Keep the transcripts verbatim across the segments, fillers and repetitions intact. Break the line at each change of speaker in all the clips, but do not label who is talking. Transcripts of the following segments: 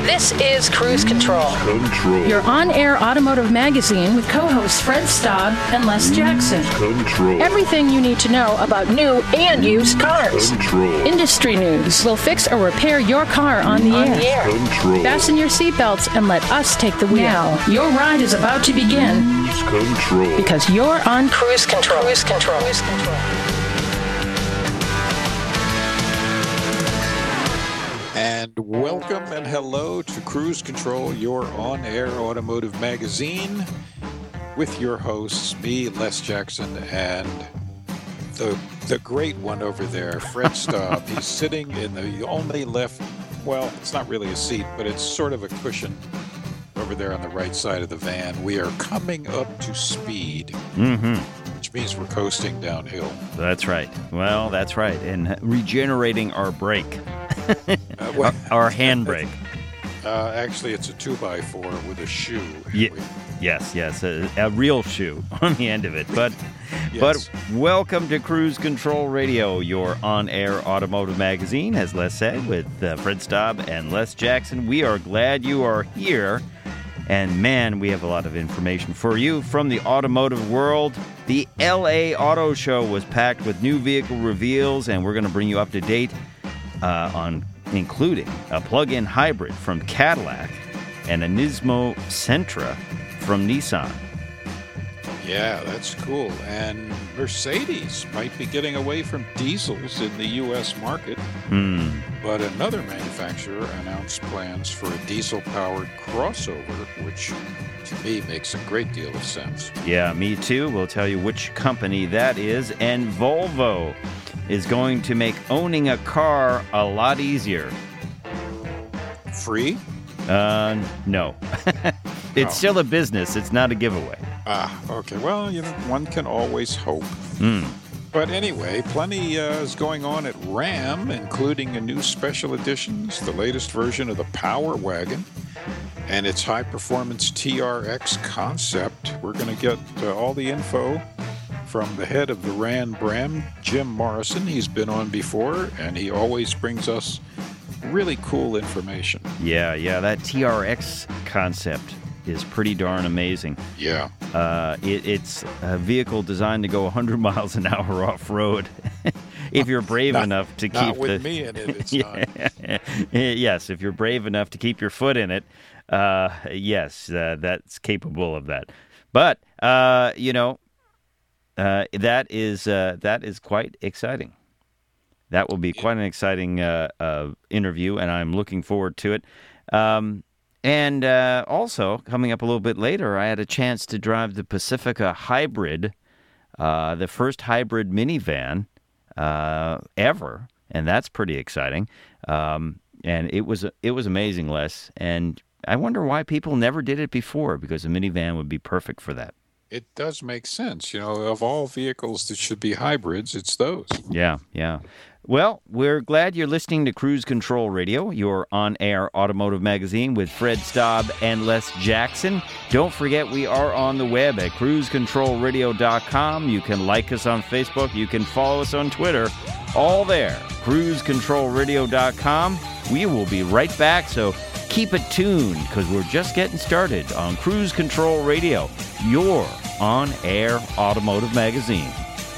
This is Cruise Control.
Control.
Your on-air automotive magazine with co-hosts Fred Staub and Les Jackson.
Control.
Everything you need to know about new and used cars.
Control.
Industry news. We'll fix or repair your car on the
On
air.
the air.
Control.
Fasten your seatbelts and let us take the wheel. Now, your ride is about to begin
Cruise Control.
because you're on
Cruise Control. Cruise Control. Cruise Control.
And welcome and hello to Cruise Control, your on-air automotive magazine, with your hosts, me, Les Jackson, and the the great one over there, Fred Staub. He's sitting in the only left, well, it's not really a seat, but it's sort of a cushion over there on the right side of the van. We are coming up to speed,
Mm-hmm.
which means we're coasting downhill.
That's right. Well, that's right. And regenerating our brake,
Uh, well,
our, our handbrake.
uh, actually, it's a two by four with a shoe.
Ye- yes, yes, a, a real shoe on the end of it. But,
Yes.
but welcome to Cruise Control Radio, your on-air automotive magazine, as Les said, with uh, Fred Staub and Les Jackson. We are glad you are here. And man, we have a lot of information for you from the automotive world. The L A Auto Show was packed with new vehicle reveals, and we're going to bring you up to date uh, on including a plug-in hybrid from Cadillac and a Nismo Sentra from Nissan.
Yeah, that's cool. And Mercedes might be getting away from diesels in the U S market,
Hmm.
but another manufacturer announced plans for a diesel-powered crossover, which to me makes a great deal of sense.
Yeah, me too. We'll tell you which company that is. And Volvo is going to make owning a car a lot easier.
Free?
Uh, no. It's
Oh.
still a business. It's not a giveaway.
Ah, okay. Well, you know, one can always hope.
Hmm.
But anyway, plenty uh, is going on at Ram, including a new special editions, the latest version of the Power Wagon, and its high-performance T R X concept. We're going to get uh, all the info from the head of the Ram brand, Jim Morrison. He's been on before, and he always brings us really cool information.
Yeah, yeah, that T R X concept is pretty darn amazing.
Yeah.
Uh, it, it's a vehicle designed to go one hundred miles an hour off-road. If you're brave
Not-
enough to
Not
keep
with
the...
me in it, it's not.
Yes, if you're brave enough to keep your foot in it, uh, yes, uh, that's capable of that. But, uh, you know, uh, that is uh, that is quite exciting. That will be quite an exciting uh, uh, interview, and I'm looking forward to it. Um, and uh, also, coming up a little bit later, I had a chance to drive the Pacifica Hybrid, uh, the first hybrid minivan uh, ever, and that's pretty exciting. Um, and it was it was amazing, Les. And I wonder why people never did it before, because a minivan would be perfect for that.
It does make sense. You know, of all vehicles that should be hybrids, it's those.
Yeah, yeah. Well, we're glad you're listening to Cruise Control Radio, your on-air automotive magazine with Fred Staub and Les Jackson. Don't forget we are on the web at cruise control radio dot com. You can like us on Facebook. You can follow us on Twitter. All there, cruise control radio dot com. We will be right back, so keep it tuned because we're just getting started on Cruise Control Radio, your on-air automotive magazine.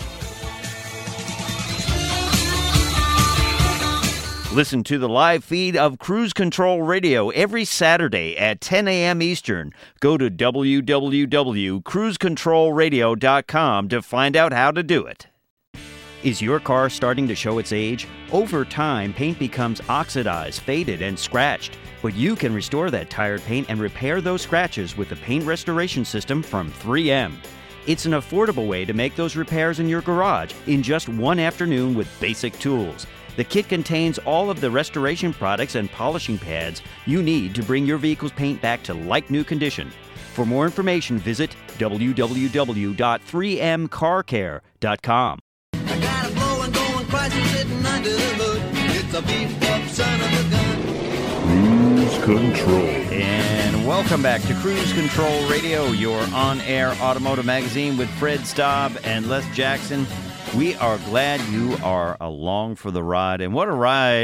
Listen to the live feed of Cruise Control Radio every Saturday at ten a.m. Eastern. Go to w w w dot cruise control radio dot com to find out how to do it. Is your car starting to show its age? Over time, paint becomes oxidized, faded, and scratched. But you can restore that tired paint and repair those scratches with the Paint Restoration System from three M. It's an affordable way to make those repairs in your garage in just one afternoon with basic tools. The kit contains all of the restoration products and polishing pads you need to bring your vehicle's paint back to like-new condition. For more information, visit w w w dot three m car care dot com.
I got a blowing, going, Chrysler sitting under the hood. It's a beef-up son of a gun.
Cruise Control.
And welcome back to Cruise Control Radio, your on-air automotive magazine with Fred Staub and Les Jackson. We are glad you are along for the ride. And what a ride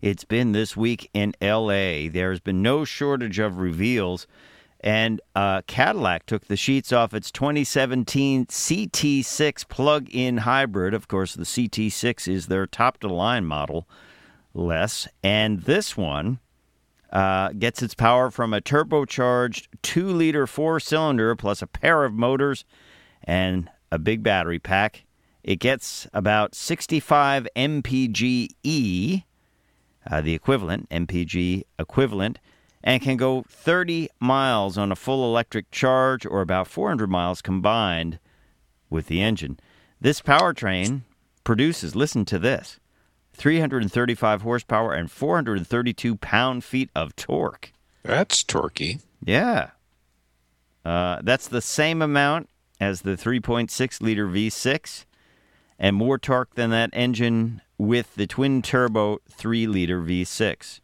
it's been this week in L A. There's been no shortage of reveals, and uh, Cadillac took the sheets off its twenty seventeen C T six plug-in hybrid. Of course, the C T six is their top-of-the-line model, Les, and this one uh, gets its power from a turbocharged two-liter four-cylinder plus a pair of motors and a big battery pack. It gets about sixty-five M P G E, uh, the equivalent, M P G equivalent, and can go thirty miles on a full electric charge or about four hundred miles combined with the engine. This powertrain produces, listen to this, three hundred thirty-five horsepower and four hundred thirty-two pound-feet of torque.
That's torquey.
Yeah. Uh, that's the same amount as the three point six liter V six and more torque than that engine with the twin-turbo three liter V six.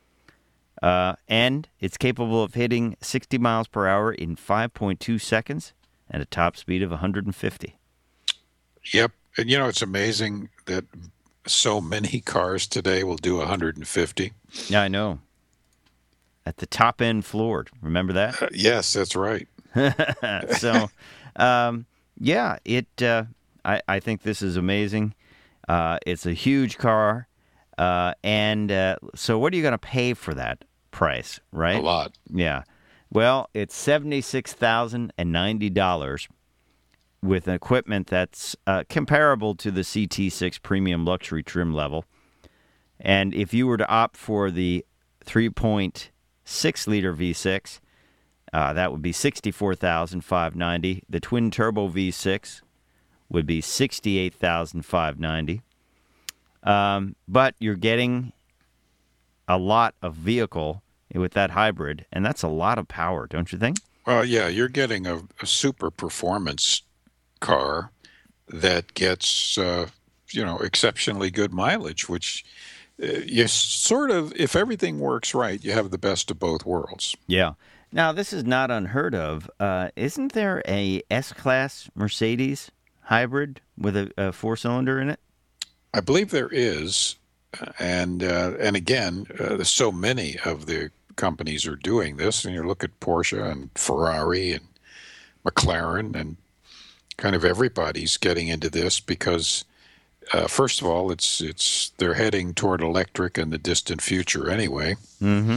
Uh, and it's capable of hitting sixty miles per hour in five point two seconds and a top speed of one hundred fifty.
Yep. And, you know, it's amazing that so many cars today will do one hundred fifty.
Yeah, I know. At the top end floored. Remember that?
Uh, yes, that's right.
so, um, yeah, it. Uh, I, I think this is amazing. Uh, it's a huge car. Uh, and uh, so what are you going to pay for that price, right?
A lot.
Yeah. Well, it's seventy-six thousand ninety dollars with equipment that's uh, comparable to the C T six premium luxury trim level. And if you were to opt for the three point six liter V six, uh, that would be sixty-four thousand five hundred ninety dollars. The twin-turbo V six would be sixty-eight thousand five hundred ninety dollars. Um, but you're getting a lot of vehicle with that hybrid, and that's a lot of power, don't you think?
Well, yeah, you're getting a, a super performance car that gets, uh, you know, exceptionally good mileage, which uh, you sort of, if everything works right, you have the best of both worlds.
Yeah. Now, this is not unheard of. Uh, isn't there a S-Class Mercedes hybrid with a, a four-cylinder in it?
I believe there is, and uh, and again, uh, there's so many of the companies are doing this, and you look at Porsche and Ferrari and McLaren, and kind of everybody's getting into this because, uh, first of all, it's it's they're heading toward electric in the distant future anyway.
Mm-hmm.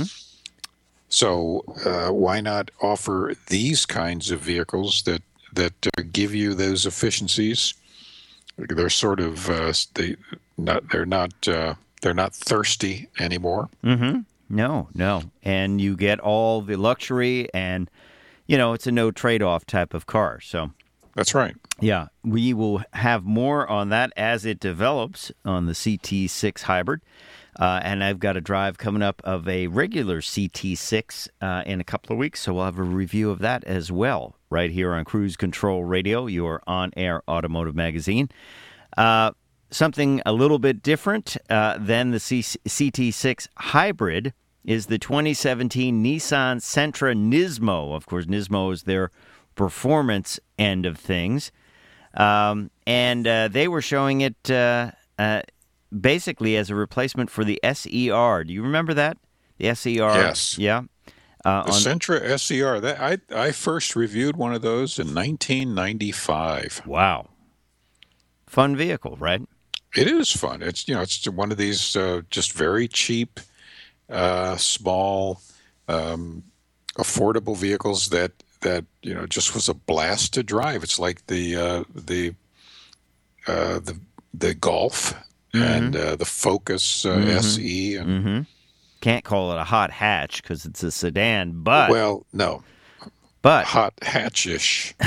So uh, why not offer these kinds of vehicles that that uh, give you those efficiencies? They're sort of uh, they not they're not uh, they're not thirsty anymore.
Mm-hmm. No, no, and you get all the luxury, and you know it's a no trade-off type of car. So
that's right.
Yeah, we will have more on that as it develops on the C T six hybrid. Uh, and I've got a drive coming up of a regular C T six uh, in a couple of weeks, so we'll have a review of that as well right here on Cruise Control Radio, your on-air automotive magazine. Uh, something a little bit different uh, than the C- CT6 hybrid is the twenty seventeen Nissan Sentra Nismo. Of course, Nismo is their performance end of things. Um, and uh, they were showing it uh, uh, basically as a replacement for the S E R. Do you remember that? The S E R?
Yes.
Yeah. Uh,
the
on,
Sentra S E R. That I I first reviewed one of those in nineteen ninety-five.
Wow. Fun vehicle, right?
It is fun. It's you know it's one of these uh, just very cheap, uh, small, um, affordable vehicles that that you know just was a blast to drive. It's like the uh, the uh, the the Golf mm-hmm. and uh, the Focus uh, mm-hmm. S E. And,
mm-hmm. Can't call it a hot hatch because it's a sedan, but
well, no,
but
hot hatch-ish.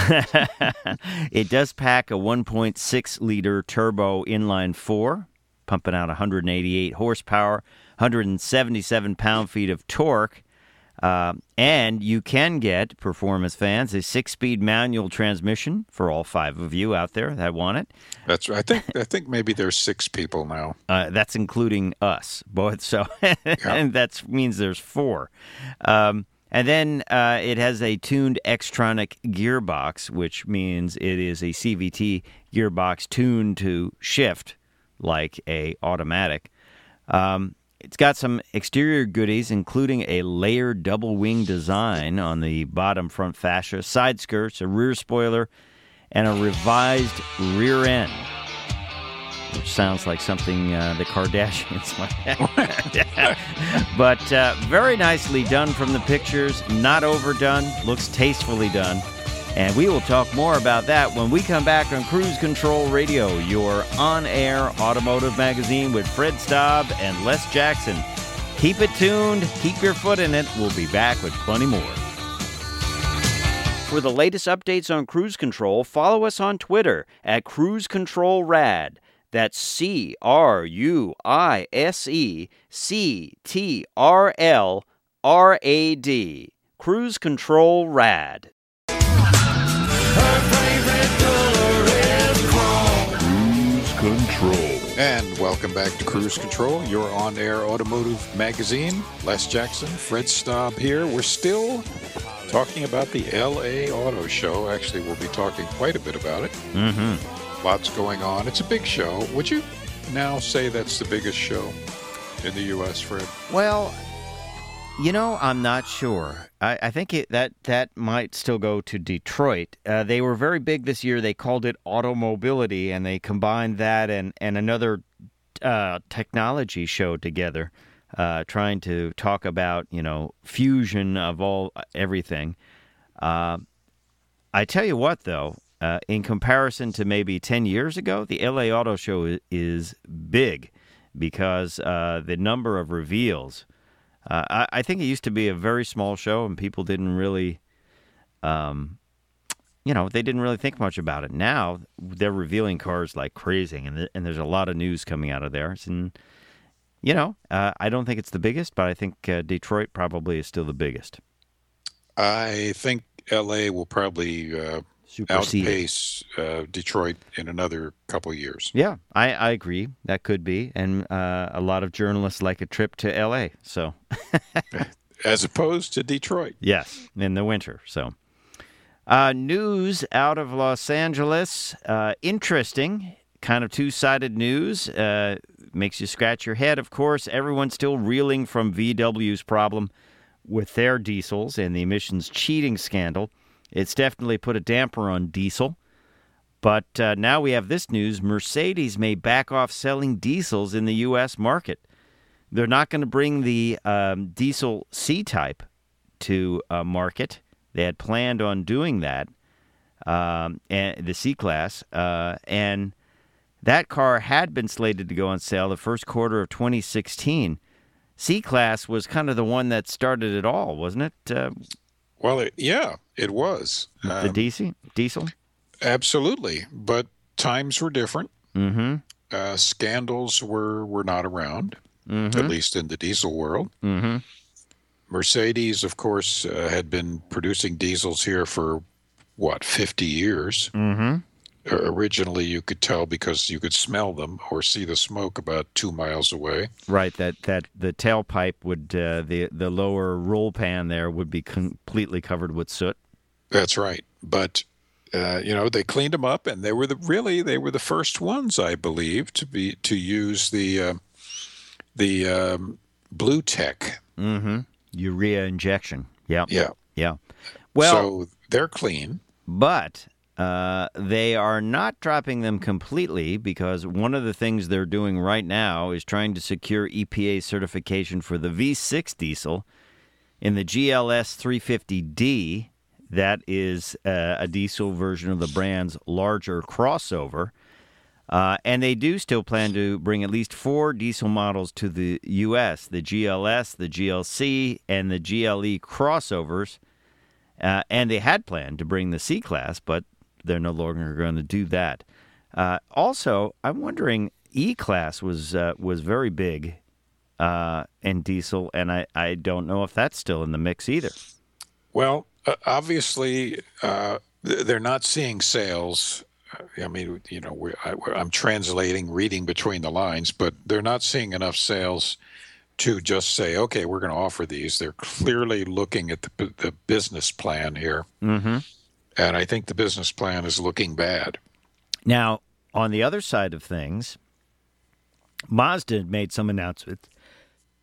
It does pack a one point six liter turbo inline four, pumping out one hundred eighty-eight horsepower, one hundred seventy-seven pound-feet of torque. Uh, and you can get, performance fans, a six-speed manual transmission for all five of you out there that want it.
That's right. I think I think maybe there's six people now.
Uh, that's including us both. So and that means there's four. Um, and then uh, it has a tuned Xtronic gearbox, which means it is a C V T gearbox tuned to shift like a automatic. Um, it's got some exterior goodies, including a layered double-wing design on the bottom front fascia, side skirts, a rear spoiler, and a revised rear end, which sounds like something uh, the Kardashians might have. But uh, very nicely done from the pictures, not overdone, looks tastefully done. And we will talk more about that when we come back on Cruise Control Radio, your on-air automotive magazine with Fred Staub and Les Jackson. Keep it tuned. Keep your foot in it. We'll be back with plenty more. For the latest updates on Cruise Control, follow us on Twitter at Cruise Control Rad. That's C R U I S E C T R L R A D. Cruise Control Rad.
Cruise Control.
And welcome back to Cruise Control, your on-air automotive magazine. Les Jackson, Fred Staub here. We're still talking about the L A Auto Show. Actually, we'll be talking quite a bit about it.
Mm-hmm.
Lots going on. It's a big show. Would you now say that's the biggest show in the U S, Fred?
Well, you know, I'm not sure. I, I think it, that that might still go to Detroit. Uh, they were very big this year. They called it Automobility, and they combined that and, and another uh, technology show together, uh, trying to talk about, you know, fusion of all everything. Uh, I tell you what, though, uh, in comparison to maybe ten years ago, the L A Auto Show is, is big because uh, the number of reveals. Uh, I, I think it used to be a very small show, and people didn't really, um, you know, they didn't really think much about it. Now they're revealing cars like crazy, and th- and there's a lot of news coming out of there. And you know, uh, I don't think it's the biggest, but I think uh, Detroit probably is still the biggest.
I think L A will probably uh,
Supersede.
outpace uh, Detroit in another couple of years.
Yeah, I, I agree. That could be. And uh, a lot of journalists like a trip to L A, so.
As opposed to Detroit.
Yes, in the winter, so. Uh, news out of Los Angeles. Uh, interesting, kind of two-sided news. Uh, makes you scratch your head, of course. Everyone's still reeling from V W's problem with their diesels and the emissions cheating scandal. It's definitely put a damper on diesel. But uh, now we have this news. Mercedes may back off selling diesels in the U S market. They're not going to bring the um, diesel C-Type to uh, market. They had planned on doing that, um, and the C-Class. Uh, and that car had been slated to go on sale the first quarter of twenty sixteen. C-Class was kind of the one that started it all, wasn't it? Uh,
Well, it, yeah, it was.
the
Um,
D C? Diesel?
Absolutely. But times were different.
Mm-hmm.
Uh, scandals were, were not around,
Mm-hmm.
at least in the diesel world.
Mm-hmm.
Mercedes, of course, uh, had been producing diesels here for, what, fifty years?
Mm-hmm.
Uh, originally, you could tell because you could smell them or see the smoke about two miles away.
Right, that, that the tailpipe would, uh, the, the lower roll pan there would be completely covered with soot.
That's right. But, uh, you know, they cleaned them up, and they were the really, they were the first ones, I believe, to be to use the, uh, the um, Blue Tech.
Mm-hmm. Urea injection. Yeah.
Yeah.
Yeah. Well,
so they're clean.
but uh, they are not dropping them completely because one of the things they're doing right now is trying to secure E P A certification for the V six diesel in the G L S three fifty D. That is uh, a diesel version of the brand's larger crossover. Uh, and they do still plan to bring at least four diesel models to the U S, the G L S, the G L C, and the G L E crossovers. Uh, and they had planned to bring the C-Class, but they're no longer going to do that. Uh, also, I'm wondering, E-Class was uh, was very big uh, in diesel, and I, I don't know if that's still in the mix either.
Well, uh, obviously, uh, th- they're not seeing sales. I mean, you know, we're, I, we're, I'm translating, reading between the lines, but they're not seeing enough sales to just say, okay, we're going to offer these. They're clearly looking at the, the business plan here.
Mm-hmm.
And I think the business plan is looking bad.
Now, on the other side of things, Mazda made some announcements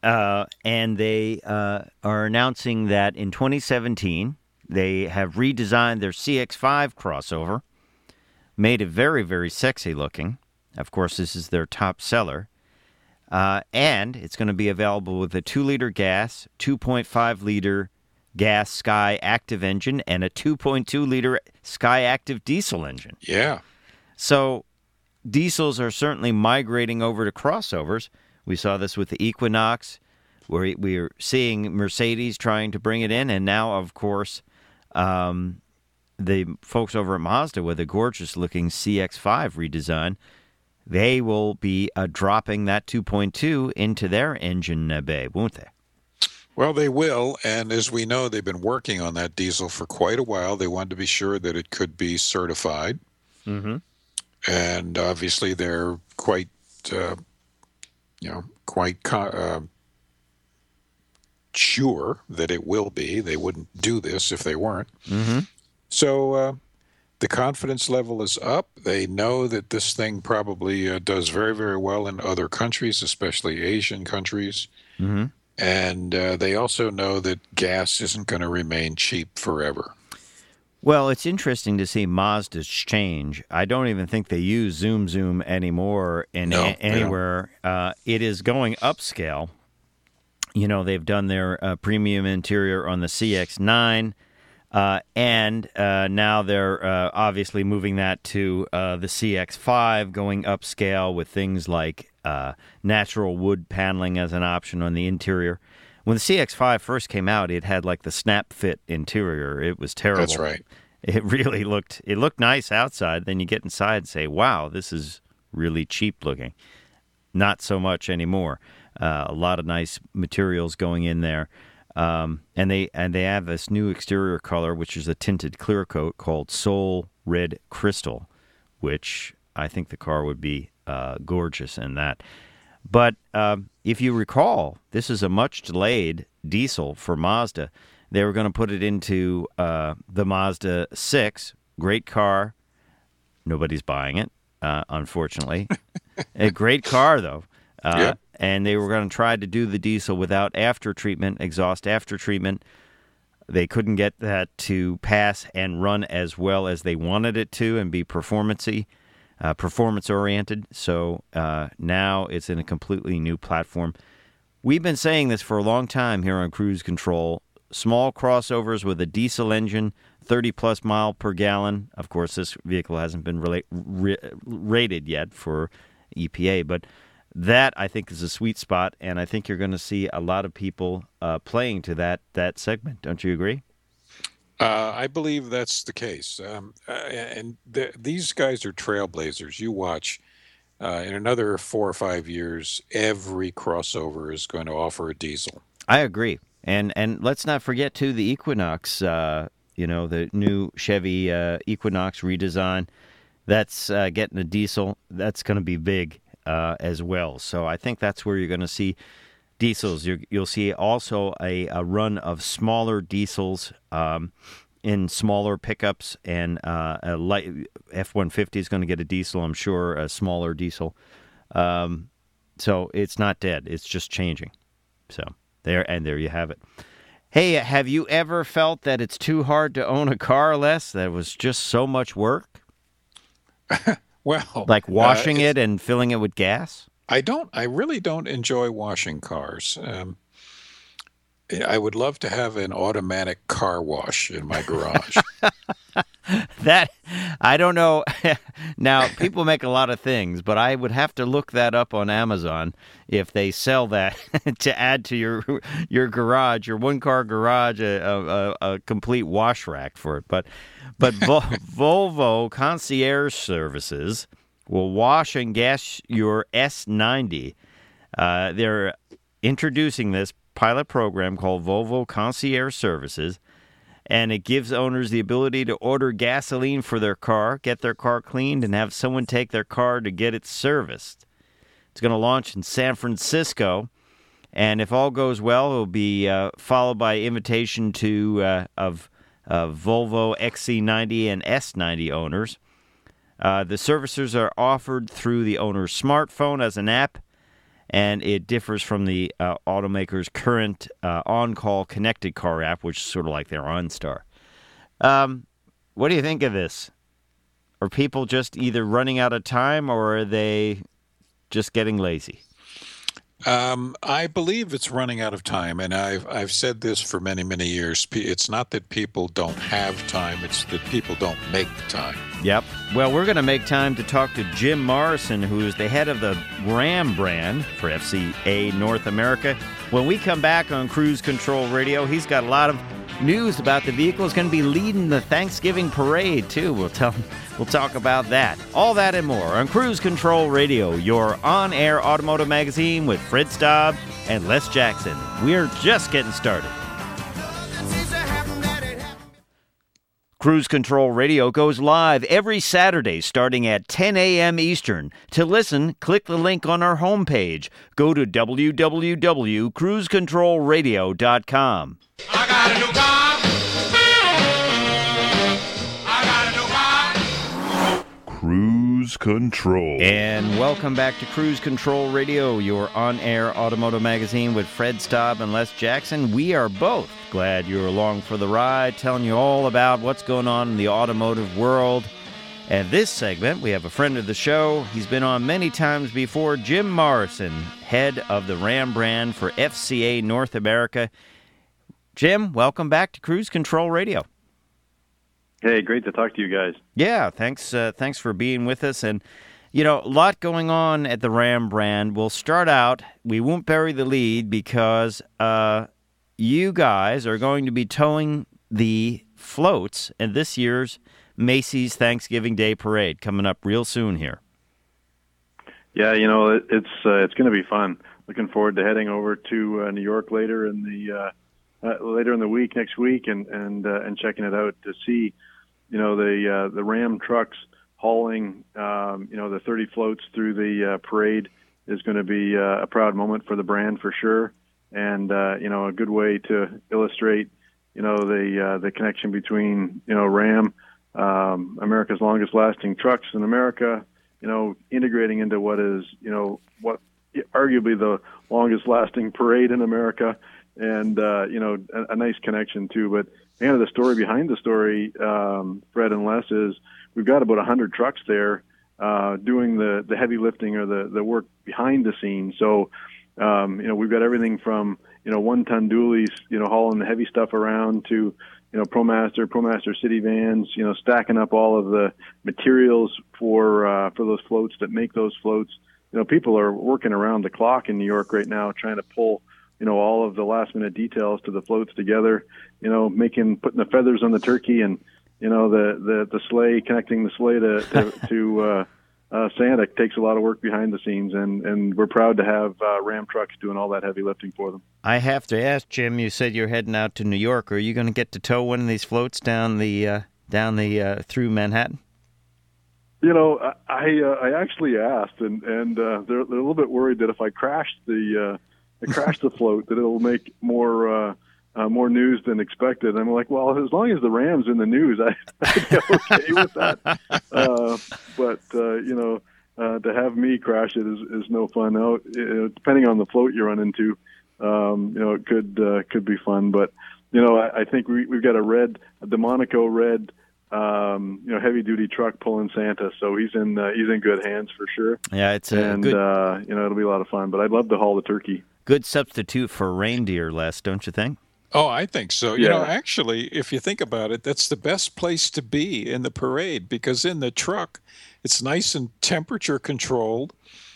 uh, and they uh, are announcing that in twenty seventeen they have redesigned their C X five crossover, made it very, very sexy looking. Of course, this is their top seller. Uh, and it's going to be available with a two liter gas, two point five liter gas Sky Active engine, and a two point two liter Sky Active diesel engine.
Yeah.
So diesels are certainly migrating over to crossovers. We saw this with the Equinox, where we're seeing Mercedes trying to bring it in, and now, of course, um, the folks over at Mazda with a gorgeous-looking C X five redesign, they will be uh, dropping that two point two into their engine uh, bay, won't they?
Well, they will, and as we know, they've been working on that diesel for quite a while. They wanted to be sure that it could be certified.
Mm-hmm.
And obviously they're quite, uh, you know, quite co- uh, sure that it will be. They wouldn't do this if they weren't.
Mm-hmm.
So uh, the confidence level is up. They know that this thing probably uh, does very, very well in other countries, especially Asian countries.
Mm-hmm.
And uh, they also know that gas isn't going to remain cheap forever.
Well, it's interesting to see Mazda's change. I don't even think they use Zoom Zoom anymore in
No,
a- anywhere. Uh, it is going upscale. You know, they've done their uh, premium interior on the C X nine, uh, and uh, now they're uh, obviously moving that to uh, the C X five, going upscale with things like uh, natural wood paneling as an option on the interior. When the C X five first came out, it had like the snap fit interior. It was terrible.
That's right.
It really looked it looked nice outside. Then you get inside and say, wow, this is really cheap looking. Not so much anymore. Uh, a lot of nice materials going in there. Um, and they and they have this new exterior color, which is a tinted clear coat called Soul Red Crystal, which I think the car would be uh, gorgeous in that. But um, if you recall, this is a much delayed diesel for Mazda. They were going to put it into uh, the Mazda six. Great car. Nobody's buying it, uh, unfortunately. A great car, though. Uh,
Yep.
And they were going to try to do the diesel without after treatment, exhaust after treatment. They couldn't get that to pass and run as well as they wanted it to and be performance-y, uh, performance-oriented. So uh, now it's in a completely new platform. We've been saying this for a long time here on Cruise Control. Small crossovers with a diesel engine, thirty plus mile per gallon. Of course, this vehicle hasn't been rela- ra- rated yet for E P A, but that, I think, is a sweet spot, and I think you're going to see a lot of people uh, playing to that that segment. Don't you agree?
Uh, I believe that's the case. Um, uh, and th- these guys are trailblazers. You watch, uh, in another four or five years, every crossover is going to offer a diesel.
I agree. And and let's not forget, too, the Equinox, uh, you know, the new Chevy uh, Equinox redesign. That's uh, getting a diesel. That's going to be big. Uh, as well. So I think that's where you're going to see diesels. You're, you'll see also a, a run of smaller diesels um, in smaller pickups, and uh, a light F one fifty is going to get a diesel, I'm sure, a smaller diesel. Um, so it's not dead. It's just changing. So there, and there you have it. Hey, have you ever felt that it's too hard to own a car, Les? That it was just so much work?
Well,
Like washing
uh,
it and filling it with gas?
I don't. I really don't enjoy washing cars. Um, I would love to have an automatic car wash in my garage.
That, I don't know. Now, people make a lot of things, but I would have to look that up on Amazon if they sell that to add to your your garage, your one-car garage, a, a, a complete wash rack for it. But but Vol- Volvo Concierge Services will wash and gas your S ninety. Uh, they're introducing this pilot program called Volvo Concierge Services, and it gives owners the ability to order gasoline for their car, get their car cleaned, and have someone take their car to get it serviced. It's going to launch in San Francisco, and if all goes well, it will be uh, followed by invitation to uh, of, of Volvo X C ninety and S ninety owners. Uh, the services are offered through the owner's smartphone as an app, and it differs from the uh, automaker's current uh, on-call connected car app, which is sort of like their OnStar. Um, what do you think of this? Are people just either running out of time, or are they just getting lazy?
Um, I believe it's running out of time, and I've I've said this for many, many years. It's not that people don't have time, it's that people don't make time.
Yep. Well, we're going to make time to talk to Jim Morrison, who is the head of the Ram brand for F C A North America. When we come back on Cruise Control Radio, he's got a lot of news about the vehicle. Is going to be leading the Thanksgiving parade, too. We'll tell We'll talk about that. All that and more on Cruise Control Radio, your on-air automotive magazine with Fred Staub and Les Jackson. We're just getting started. Cruise Control Radio goes live every Saturday starting at ten a.m. Eastern. To listen, click the link on our homepage. Go to w w w dot cruise control radio dot com.
I got a new car. I got a new car.
Cruise Control.
And welcome back to Cruise Control Radio, your on-air automotive magazine with Fred Staub and Les Jackson. We are both glad you're along for the ride, telling you all about what's going on in the automotive world. And this segment, we have a friend of the show. He's been on many times before, Jim Morrison, head of the Ram brand for F C A North America. Jim, welcome back to Cruise Control Radio.
Hey, great to talk to you guys.
Yeah, thanks uh, thanks for being with us. And, you know, a lot going on at the Ram brand. We'll start out, we won't bury the lead because uh, you guys are going to be towing the floats at this year's Macy's Thanksgiving Day Parade coming up real soon here.
Yeah, you know, it, it's uh, it's going to be fun. Looking forward to heading over to uh, New York later in the uh, uh, later in the week next week and and uh, and checking it out to see, you know, the uh, the Ram trucks hauling, um, you know, the thirty floats through the uh, parade is going to be uh, a proud moment for the brand for sure, and uh, you know, a good way to illustrate, you know, the uh, the connection between, you know, Ram, um, America's longest lasting trucks in America, you know, integrating into what is, you know, what arguably the longest lasting parade in America, and uh, you know, a, a nice connection too. But the end of the story behind the story, um, Fred and Les, is we've got about one hundred trucks there uh, doing the, the heavy lifting or the, the work behind the scenes. So, um, you know, we've got everything from, you know, one-ton dualies, you know, hauling the heavy stuff around to, you know, ProMaster, ProMaster City vans, you know, stacking up all of the materials for uh, for those floats that make those floats. You know, people are working around the clock in New York right now trying to pull, you know, all of the last minute details to the floats together, you know, making, putting the feathers on the turkey and, you know, the, the, the sleigh, connecting the sleigh to, to, to uh, uh, Santa takes a lot of work behind the scenes. And, and we're proud to have uh, Ram trucks doing all that heavy lifting for them.
I have to ask, Jim, you said you're heading out to New York. Are you going to get to tow one of these floats down the, uh, down the, uh, through Manhattan?
You know, I uh, I actually asked, and and uh, they're, they're a little bit worried that if I crash the uh, I crash the float, that it'll make more uh, uh, more news than expected. And I'm like, well, as long as the Ram's in the news, I, I'd be okay with that. Uh, but uh, you know, uh, to have me crash it is, is no fun. Now, uh, depending on the float you run into, um, you know, it could uh, could be fun. But you know, I, I think we we've got a red, a Delmonico red. Um, you know, heavy duty truck pulling Santa, so he's in uh, he's in good hands for sure.
Yeah, it's a
and
good,
uh, you know, it'll be a lot of fun. But I'd love to haul the turkey.
Good substitute for reindeer, Les, don't you think?
Oh, I think so. You
Yeah.
know, actually, if you think about it, that's the best place to be in the parade because in the truck, it's nice and temperature controlled.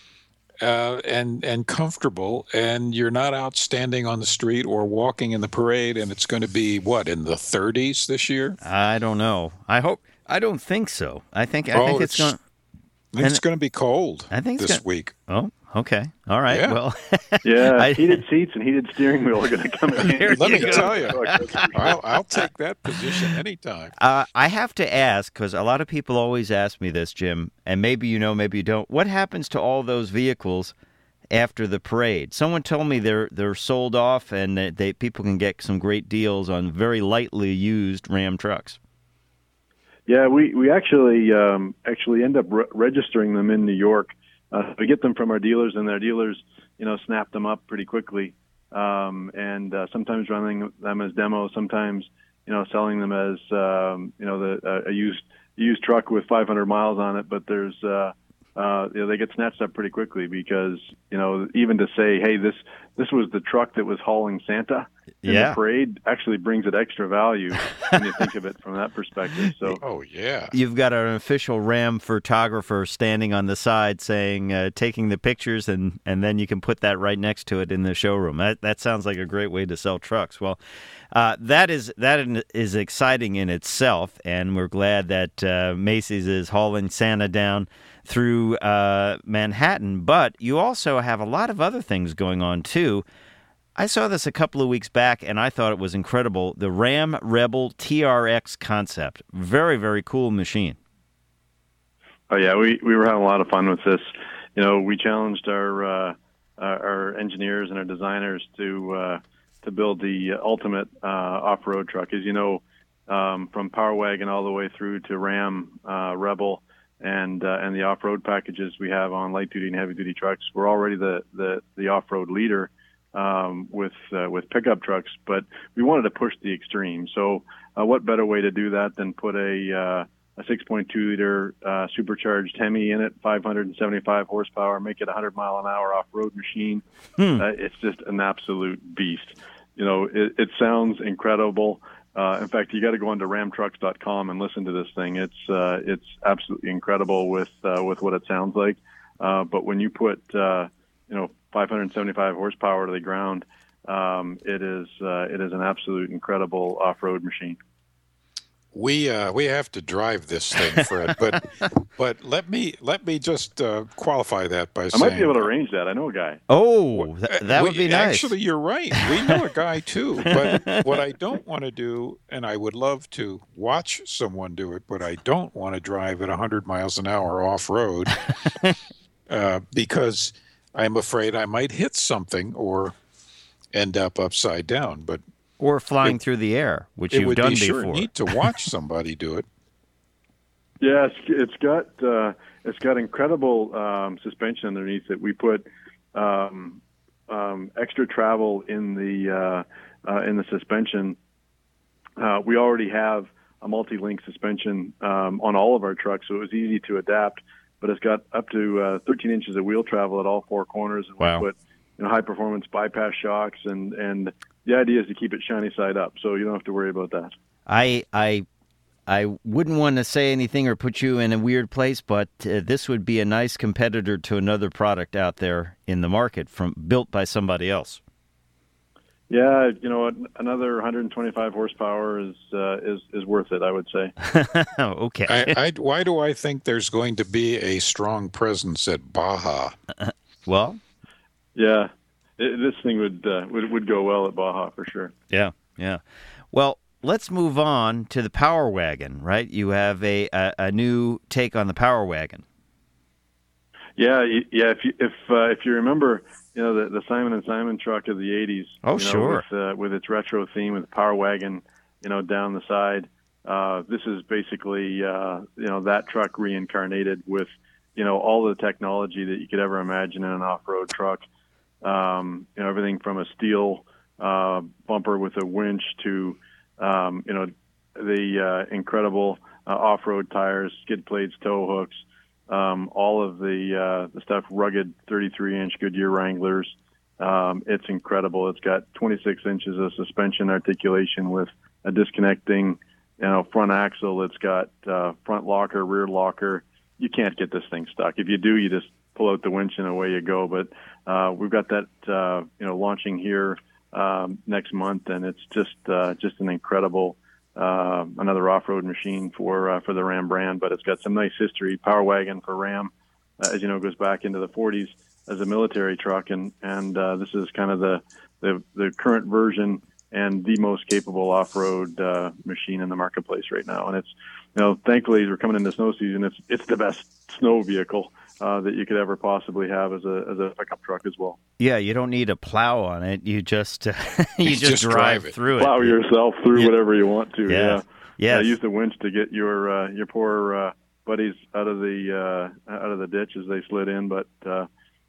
Uh, and and comfortable, and you're not out standing on the street or walking in the parade, and it's going to be, what, in the thirties this year?
I don't know. I hope. I don't think so. I think. I
Oh,
think it's,
it's-
going.
I think it's going to be cold
I think it's
this
gonna-
week.
Oh, okay. All right.
Yeah.
Well,
Yeah,
I-
heated seats and heated steering wheel are going to come in.
There
Let
you
me
go.
tell you, I'll, I'll take that position anytime.
uh, I have to ask because a lot of people always ask me this, Jim, and maybe you know, maybe you don't. What happens to all those vehicles after the parade? Someone told me they're they're sold off, and that they people can get some great deals on very lightly used Ram trucks.
Yeah, we we actually um, actually end up re- registering them in New York. Uh, we get them from our dealers, and our dealers you know, snap them up pretty quickly. Um, and uh, sometimes running them as demos, sometimes, you know, selling them as, um, you know, the uh, a used used truck with five hundred miles on it. But there's, uh, uh, you know, they get snatched up pretty quickly because, you know, even to say, hey, this this was the truck that was hauling Santa in
yeah.
the parade actually brings it extra value when you think of it from that perspective. So,
oh yeah,
you've got an official Ram photographer standing on the side saying, uh, taking the pictures, and, and then you can put that right next to it in the showroom. That that sounds like a great way to sell trucks. Well, uh, that is that is exciting in itself, and we're glad that uh, Macy's is hauling Santa down through uh, Manhattan. But you also have a lot of other things going on too. I saw this a couple of weeks back, and I thought it was incredible. The Ram Rebel T R X concept. Very, very cool machine.
Oh, yeah, we, we were having a lot of fun with this. You know, we challenged our uh, our engineers and our designers to uh, to build the ultimate uh, off-road truck. As you know, um, from Power Wagon all the way through to Ram uh, Rebel and uh, and the off-road packages we have on light-duty and heavy-duty trucks, we're already the, the, the off-road leader. Um, with uh, with pickup trucks, but we wanted to push the extreme. So, uh, what better way to do that than put a uh, a six point two liter uh, supercharged Hemi in it, five hundred seventy-five horsepower, make it a hundred mile an hour off road machine. Hmm. Uh, it's just an absolute beast. You know, it, it sounds incredible. Uh, in fact, you got to go onto ram trucks dot com and listen to this thing. It's uh, it's absolutely incredible with uh, with what it sounds like. Uh, but when you put uh, you know five hundred seventy-five horsepower to the ground, um, it is uh, it is an absolute incredible off-road machine.
We uh, we have to drive this thing, Fred. But but let me let me just uh, qualify that by
I
saying
I might be able to arrange that. I know a guy.
Oh, th- that
we,
would be nice.
Actually, you're right. We know a guy too. But what I don't want to do, and I would love to watch someone do it, but I don't want to drive at one hundred miles an hour off road uh, because I'm afraid I might hit something or end up upside down. But
or flying
it,
through the air, which
it
you've
would
done
be
before.
Sure neat to watch somebody do it.
Yeah, it's, it's got uh, it's got incredible um, suspension underneath it. We put um, um, extra travel in the uh, uh, in the suspension. Uh, we already have a multi-link suspension um, on all of our trucks, so it was easy to adapt. But it's got up to uh, thirteen inches of wheel travel at all four corners, and
wow.
we put you know high performance bypass shocks, and and the idea is to keep it shiny side up, so you don't have to worry about that.
I I I wouldn't want to say anything or put you in a weird place, but uh, this would be a nice competitor to another product out there in the market from built by somebody else.
Yeah, you know, another one hundred twenty-five horsepower is uh, is is worth it, I would say.
Okay.
I, I, why do I think there's going to be a strong presence at Baja?
Uh, well,
yeah, it, this thing would, uh, would would go well at Baja for sure.
Yeah, yeah. Well, let's move on to the Power Wagon. Right, you have a a, a new take on the Power Wagon.
Yeah, yeah. If you if uh, if you remember. You know, the, the Simon and Simon truck of the eighties.
Oh,
you know,
sure.
With, uh, with its retro theme, with the Power Wagon, you know, down the side. Uh, this is basically, uh, you know, that truck reincarnated with, you know, all the technology that you could ever imagine in an off-road truck. Um, you know, everything from a steel uh, bumper with a winch to, um, you know, the uh, incredible uh, off-road tires, skid plates, tow hooks. Um, all of the uh, the stuff, rugged thirty-three inch Goodyear Wranglers. Um, it's incredible. It's got twenty-six inches of suspension articulation with a disconnecting, you know, front axle. It's got uh, front locker, rear locker. You can't get this thing stuck. If you do, you just pull out the winch and away you go. But uh, we've got that, uh, you know, launching here um, next month, and it's just uh, just an incredible. Uh, another off-road machine for uh, for the Ram brand, but it's got some nice history. Power Wagon for Ram, uh, as you know, goes back into the forties as a military truck, and and uh, this is kind of the, the the current version and the most capable off-road uh, machine in the marketplace right now. And it's, you know, thankfully we're coming into snow season. It's it's the best snow vehicle uh, that you could ever possibly have as a as a pickup truck as well.
Yeah, you don't need a plow on it. You just uh, you,
you
just,
just
drive,
drive
through it.
Plow yourself through
yeah.
whatever you want to.
Yeah.
Yeah.
Yeah.
Uh, use the winch to get your uh, your poor uh, buddies out of the uh, out of the ditch as they slid in. But uh,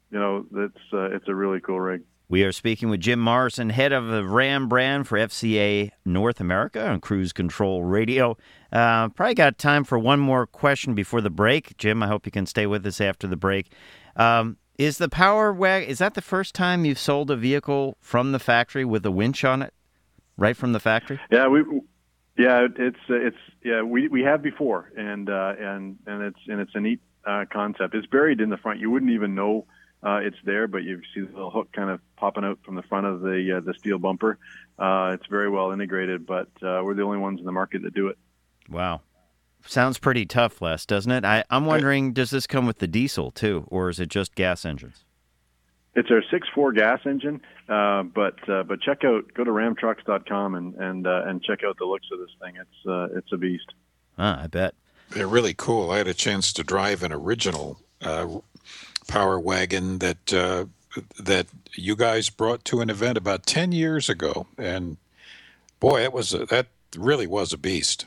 you know, it's uh, it's a really cool rig.
We are speaking with Jim Morrison, head of the Ram brand for F C A North America on Cruise Control Radio. Uh, probably got time for one more question before the break. Jim, I hope you can stay with us after the break. Um, is the Power Wagon, is that the first time you've sold a vehicle from the factory with a winch on it, right from the factory?
Yeah, we, yeah, it's it's yeah, we we have before, and uh, and and it's and it's a neat uh, concept. It's buried in the front. You wouldn't even know Uh, it's there, but you see the little hook kind of popping out from the front of the uh, the steel bumper. Uh, it's very well integrated, but uh, we're the only ones in the market that do it.
Wow. Sounds pretty tough, Les, doesn't it? I, I'm wondering, does this come with the diesel, too, or is it just gas engines?
It's our six four gas engine, uh, but uh, but check out, go to ram trucks dot com and and uh, and check out the looks of this thing. It's uh, it's a beast.
Ah, I bet.
They're really cool. I had a chance to drive an original uh, Power Wagon that uh, that you guys brought to an event about ten years ago, and boy, it was a, that really was a beast.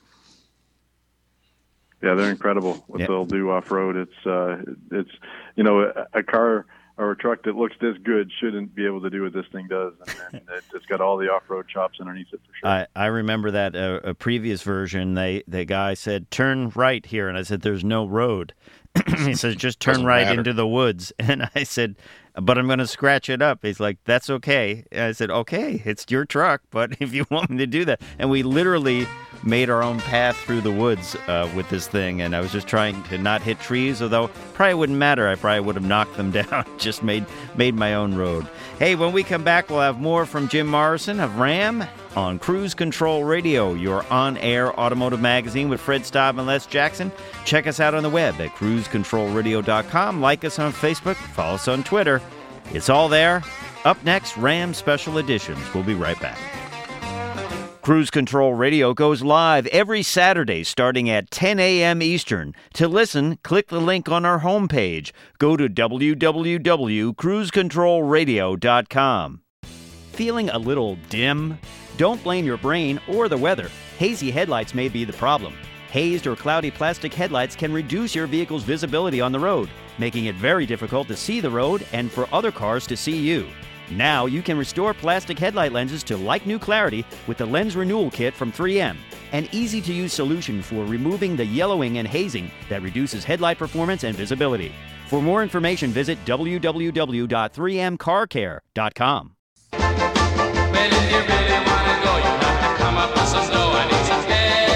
Yeah, they're incredible. What
yep.
they'll do off road, it's uh, it's you know a, a car or a truck that looks this good shouldn't be able to do what this thing does, and, and it's got all the off road chops underneath it for sure.
I, I remember that uh, a previous version, they the guy said turn right here, and I said there's no road. He says, just turn
Doesn't
right
matter.
into the woods. And I said, but I'm going to scratch it up. He's like, that's okay. And I said, okay, it's your truck, but if you want me to do that. And we literally made our own path through the woods uh, with this thing. And I was just trying to not hit trees, although probably wouldn't matter. I probably would have knocked them down, just made, made my own road. Hey, when we come back, we'll have more from Jim Morrison of Ram on Cruise Control Radio, your on-air automotive magazine with Fred Staub and Les Jackson. Check us out on the web at cruise control radio dot com. Like us on Facebook. Follow us on Twitter. It's all there. Up next, Ram Special Editions. We'll be right back. Cruise Control Radio goes live every Saturday starting at ten a.m. Eastern. To listen, click the link on our homepage. Go to w w w dot cruise control radio dot com. Feeling a little dim? Don't blame your brain or the weather. Hazy headlights may be the problem. Hazed or cloudy plastic headlights can reduce your vehicle's visibility on the road, making it very difficult to see the road and for other cars to see you. Now you can restore plastic headlight lenses to like-new clarity with the Lens Renewal Kit from three M, an easy-to-use solution for removing the yellowing and hazing that reduces headlight performance and visibility. For more information, visit w w w dot three m car care dot com.
Well, if you really want to go, you have to come up with some dough. I need some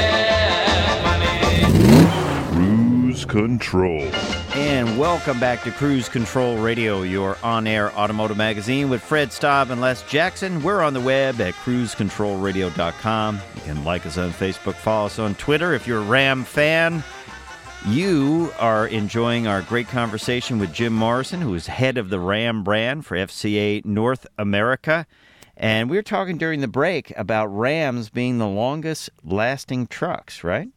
gas money.
Cruise Control.
And welcome back to Cruise Control Radio, your on-air automotive magazine with Fred Staub and Les Jackson. We're on the web at cruise control radio dot com. You can like us on Facebook, follow us on Twitter. If you're a Ram fan, you are enjoying our great conversation with Jim Morrison, who is head of the Ram brand for F C A North America. And we were talking during the break about Rams being the longest-lasting trucks, right?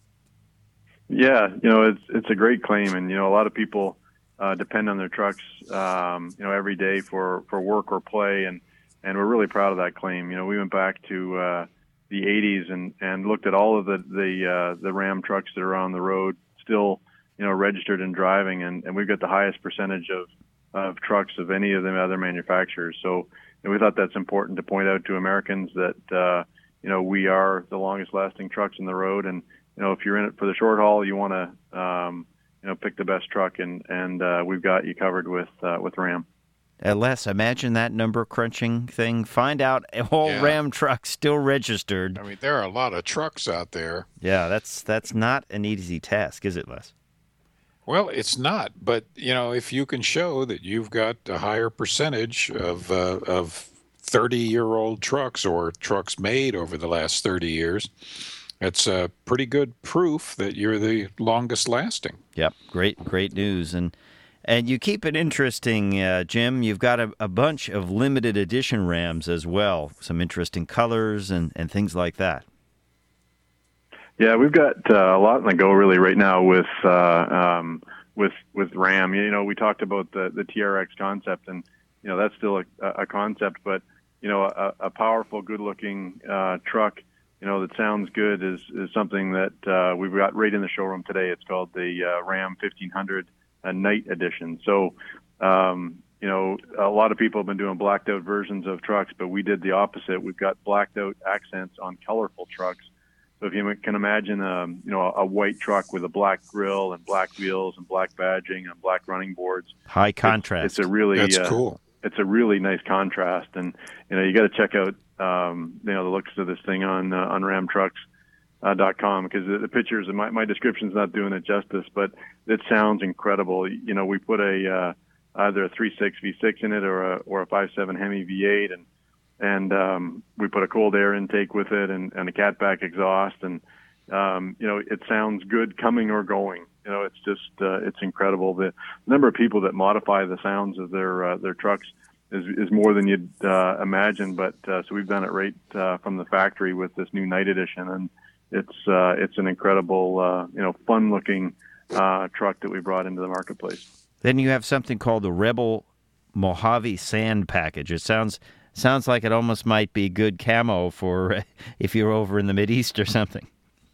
Yeah, you know, it's it's a great claim, and you know, a lot of people uh, depend on their trucks, um, you know, every day for, for work or play, and, and we're really proud of that claim. You know, we went back to uh, the eighties and, and looked at all of the the uh, the Ram trucks that are on the road, still, you know, registered and driving, and, and we've got the highest percentage of of trucks of any of the other manufacturers. So, and we thought that's important to point out to Americans that uh, you know, we are the longest lasting trucks in the road, and you know, if you're in it for the short haul, you want to, um, you know, pick the best truck, and and uh, we've got you covered with uh, with Ram.
Uh, Les, imagine that number crunching thing. Find out all
Yeah.
Ram trucks still registered.
I mean, there are a lot of trucks out there.
Yeah, that's that's not an easy task, is it, Les?
Well, it's not, but you know, if you can show that you've got a higher percentage of uh, of thirty-year-old trucks or trucks made over the last thirty years, that's a pretty good proof that you're the longest lasting.
Yep, great, great news, and and you keep it interesting, uh, Jim. You've got a, a bunch of limited edition Rams as well, some interesting colors and, and things like that.
Yeah, we've got uh, a lot on the go really right now with uh, um, with with Ram. You know, we talked about the the T R X concept, and you know that's still a, a concept, but you know, a, a powerful, good-looking uh, truck, you know, that sounds good is is something that uh, we've got right in the showroom today. It's called the uh, Ram fifteen hundred uh, Night Edition. So, um, you know, a lot of people have been doing blacked out versions of trucks, but we did the opposite. We've got blacked out accents on colorful trucks. So if you can imagine, um, you know, a white truck with a black grille and black wheels and black badging and black running boards,
high contrast.
It's, it's a really
That's
uh,
cool.
It's a really nice contrast, and you know, you got to check out, um, you know, the looks of this thing on uh, on ram trucks dot com, because the, the pictures and my my description's not doing it justice, but it sounds incredible. You know, we put a uh, either a three point six V six in it or a or a five point seven Hemi V eight, and and um, we put a cold air intake with it and, and a catback exhaust, and um, you know, it sounds good coming or going. You know, it's just uh, it's incredible. The number of people that modify the sounds of their uh, their trucks is is more than you'd uh, imagine. But uh, so we've done it right uh, from the factory with this new Night Edition, and it's uh, it's an incredible uh, you know fun looking uh, truck that we brought into the marketplace.
Then you have something called the Rebel Mojave Sand Package. It sounds sounds like it almost might be good camo for uh, if you're over in the Mideast or something.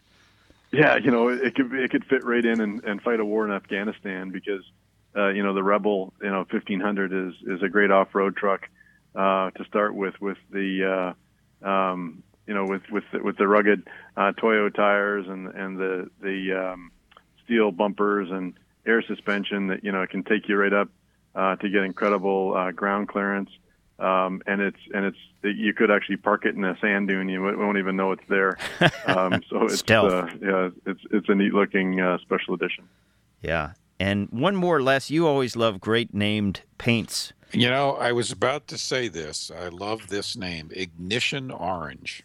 Yeah, you know, it could it could fit right in and, and fight a war in Afghanistan, because uh, you know the Rebel, you know, fifteen hundred is is a great off-road truck uh, to start with, with the uh, um, you know with with the, with the rugged uh, Toyo tires and and the the um, steel bumpers and air suspension that you know can take you right up uh, to get incredible uh, ground clearance. Um, and it's and it's you could actually park it in a sand dune. You won't even know it's there. Um, so it's uh, yeah, it's it's a neat looking uh, special edition.
Yeah, and one more or less. You always love great named paints.
You know, I was about to say this. I love this name, Ignition Orange.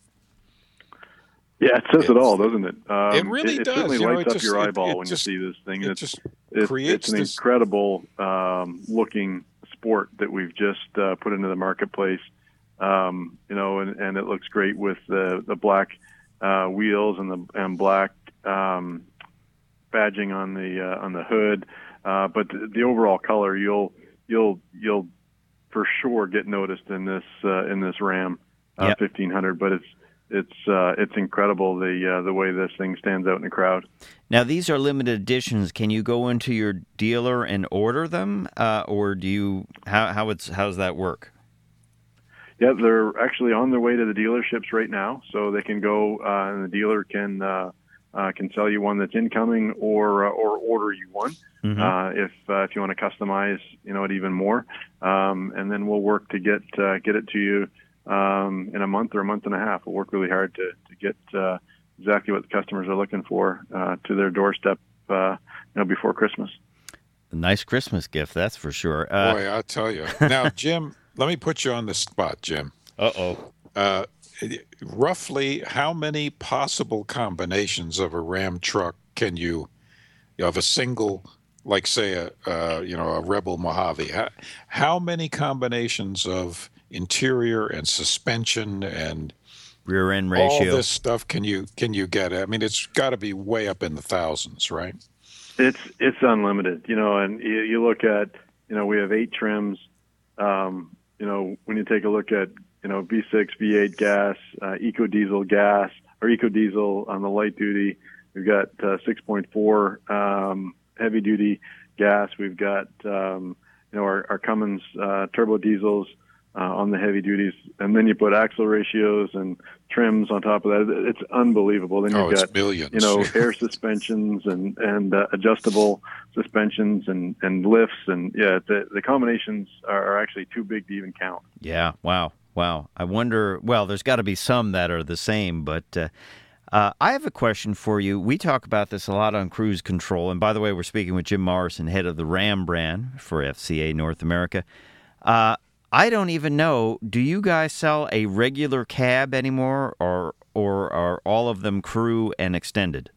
Yeah, it says
it's,
it all, doesn't it? Um,
it really
it, it
does.
certainly
you know,
lights up
just,
your
it,
eyeball
it
when
just,
you see this thing.
It
it's
just
it's,
creates
it's an
this...
incredible um, looking sport that we've just uh, put into the marketplace. Um, you know, and, and it looks great with the the black uh, wheels and the and black um, badging on the uh, on the hood. Uh, but the, the overall color, you'll you'll you'll for sure get noticed in this uh, in this Ram uh,
yep.
fifteen hundred. But it's it's uh, it's incredible the uh, the way this thing stands out in the crowd.
Now, these are limited editions. Can you go into your dealer and order them, uh, or do you how how it's how does that work?
Yeah, they're actually on their way to the dealerships right now, so they can go uh, and the dealer can uh, uh, can sell you one that's incoming, or uh, or order you one
mm-hmm.
uh, if uh, if you want to customize, you know, it even more, um, and then we'll work to get uh, get it to you um, in a month or a month and a half. We'll work really hard to to get uh, exactly what the customers are looking for uh, to their doorstep, uh, you know, before Christmas.
A nice Christmas gift, that's for sure. Uh,
Boy, I'll tell you. Now, Jim. Let me put you on the spot, Jim.
Uh-oh.
Uh, roughly how many possible combinations of a Ram truck can you, you know, of a single, like say a, uh, you know, a Rebel Mojave, how, how many combinations of interior and suspension and
rear end ratio,
all this stuff can you can you get? I mean, it's got to be way up in the thousands, right?
It's it's unlimited, you know, and you, you look at, you know, we have eight trims. Um, You know, when you take a look at, you know, V six, V eight gas, uh, eco diesel gas, or eco diesel on the light duty, we've got uh, six point four um, heavy duty gas. We've got, um, you know, our, our Cummins uh, turbo diesels uh, on the heavy duties, and then you put axle ratios and trims on top of that. It's unbelievable. Then
oh,
you've got,
it's millions.
you know, air suspensions and and uh, adjustable suspensions and, and lifts, and yeah, the the combinations are actually too big to even count.
Yeah, wow, wow. I wonder. Well, there's got to be some that are the same, but uh, uh, I have a question for you. We talk about this a lot on Cruise Control, and by the way, we're speaking with Jim Morrison, head of the Ram brand for F C A North America. Uh, I don't even know. Do you guys sell a regular cab anymore, or or are all of them crew and extended?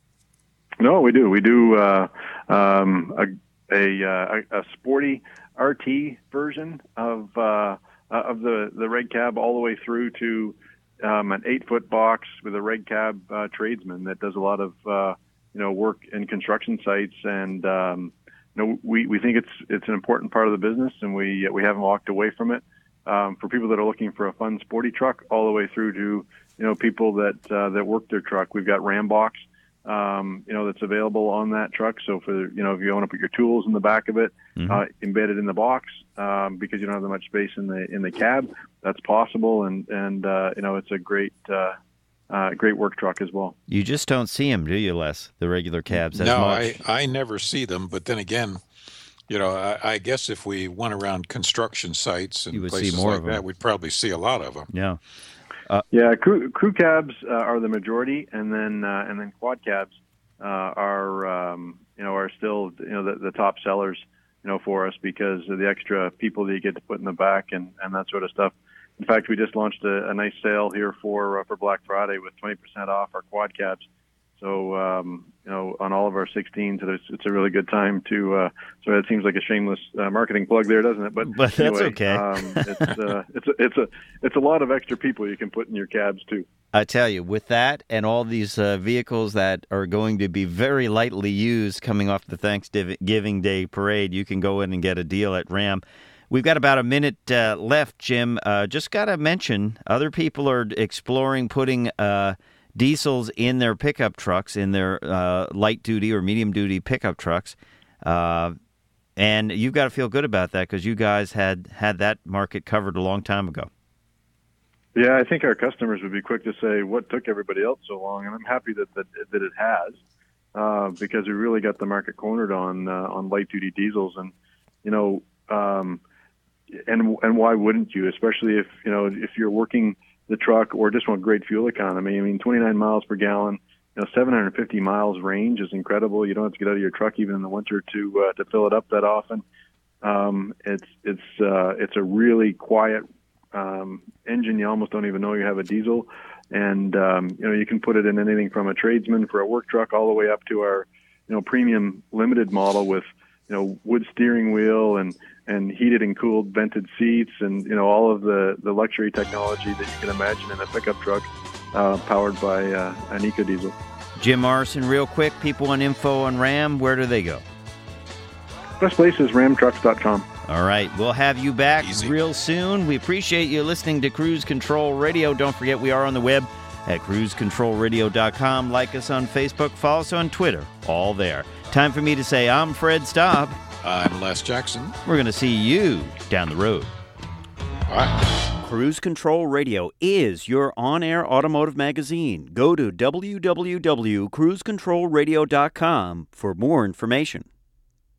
No, we do. We do uh, um, a a, uh, a sporty R T version of uh, of the the reg cab, all the way through to um, an eight foot box with a reg cab uh, tradesman that does a lot of uh, you know work in construction sites, and um, you know we, we think it's it's an important part of the business, and we we haven't walked away from it. Um, for people that are looking for a fun sporty truck, all the way through to you know people that uh, that work their truck, we've got Ram Box. um, you know, that's available on that truck. So for, you know, if you want to put your tools in the back of it,
Mm-hmm.
uh, embedded in the box, um, because you don't have that much space in the in the cab, that's possible. And and uh, you know, it's a great uh, uh, great work truck as well.
You just don't see them, do you, Les? The regular cabs as
no,
much.
I, I never see them. But then again, you know, I, I guess if we went around construction sites and
You would see
places
more
like
of 'em.
that, we'd probably see a lot of them.
Yeah.
Yeah, crew crew cabs uh, are the majority, and then uh, and then quad cabs uh, are um, you know are still you know the, the top sellers you know for us because of the extra people that you get to put in the back and, and that sort of stuff. In fact, we just launched a, a nice sale here for uh, for Black Friday with twenty percent off our quad cabs. So um, you know on all of our sixteens, it's, it's a really good time to. Uh, so it seems like a shameless uh, marketing plug there, doesn't it? But,
But that's
anyway,
okay.
um, it's uh, it's a, it's a it's a lot of extra people you can put in your cabs too.
I tell you, with that and all these uh, vehicles that are going to be very lightly used coming off the Thanksgiving Day parade, you can go in and get a deal at Ram. We've got about a minute uh, left, Jim. Uh, just got to mention, other people are exploring putting uh, diesels in their pickup trucks, in their uh, light-duty or medium-duty pickup trucks. Uh, and you've got to feel good about that because you guys had, had that market covered a long time ago.
Yeah, I think our customers would be quick to say, what took everybody else so long? And I'm happy that that, that it has, uh, because we really got the market cornered on uh, on light-duty diesels. And, you know, um, and and why wouldn't you, especially if, you know, if you're working the truck or just want great fuel economy. I mean, twenty-nine miles per gallon, you know, seven hundred fifty miles range is incredible. You don't have to get out of your truck even in the winter to uh, to fill it up that often. Um, it's it's uh, it's a really quiet Um, engine. You almost don't even know you have a diesel, and um, you know you can put it in anything from a tradesman for a work truck all the way up to our you know premium limited model with you know wood steering wheel and and heated and cooled vented seats and you know all of the the luxury technology that you can imagine in a pickup truck uh, powered by uh, an eco diesel.
Jim Morrison, real quick, people want info on Ram, where do they go?
Best place is ram trucks dot com.
All right, we'll have you back
Easy.
real soon. We appreciate you listening to Cruise Control Radio. Don't forget we are on the web at cruise control radio dot com. Like us on Facebook, follow us on Twitter, all there. Time for me to say I'm Fred Staub.
I'm Les Jackson.
We're going to see you down the road.
All right.
Cruise Control Radio is your on-air automotive magazine. Go to w w w dot cruise control radio dot com for more information.